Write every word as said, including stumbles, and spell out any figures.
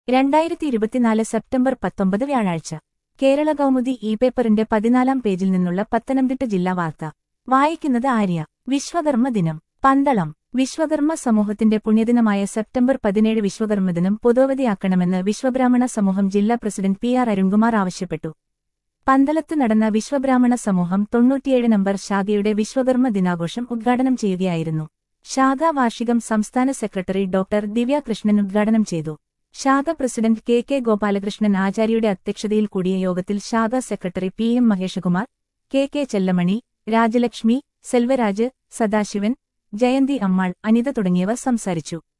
രണ്ടായിരത്തി ഇരുപത്തിനാല് സെപ്റ്റംബർ പത്തൊമ്പത് വ്യാഴാഴ്ച കേരള കൗമുദി ഇ പേപ്പറിന്റെ പതിനാലാം പേജിൽ നിന്നുള്ള പത്തനംതിട്ട ജില്ലാ വാർത്ത വായിക്കുന്നത് ആര്യ. വിശ്വകർമ്മ ദിനം പന്തളം. വിശ്വകർമ്മ സമൂഹത്തിന്റെ പുണ്യദിനമായ സെപ്റ്റംബർ പതിനേഴ് വിശ്വകർമ്മദിനം പൊതുവധിയാക്കണമെന്ന് വിശ്വബ്രാഹ്മണ സമൂഹം ജില്ലാ പ്രസിഡന്റ് പി ആർ അരുൺകുമാർ ആവശ്യപ്പെട്ടു. പന്തളത്ത് നടന്ന വിശ്വബ്രാഹ്മണ സമൂഹം തൊണ്ണൂറ്റിയേഴ് നമ്പർ ശാഖയുടെ വിശ്വകർമ്മ ദിനാഘോഷം ഉദ്ഘാടനം ചെയ്യുകയായിരുന്നു. ശാഖാ വാർഷികം സംസ്ഥാന സെക്രട്ടറി ഡോക്ടർ ദിവ്യ കൃഷ്ണൻ ഉദ്ഘാടനം ചെയ്തു. ശാഖ പ്രസിഡന്റ് കെ കെ ഗോപാലകൃഷ്ണൻ ആചാര്യയുടെ അധ്യക്ഷതയിൽ കൂടിയ യോഗത്തിൽ ശാഖാ secretary P M Maheshkumar, K K Chellamani, Rajalakshmi, Selvaraj, Sadasivan, Jayanthi Ammal, Anitha തുടങ്ങിയവർ സംസാരിച്ചു.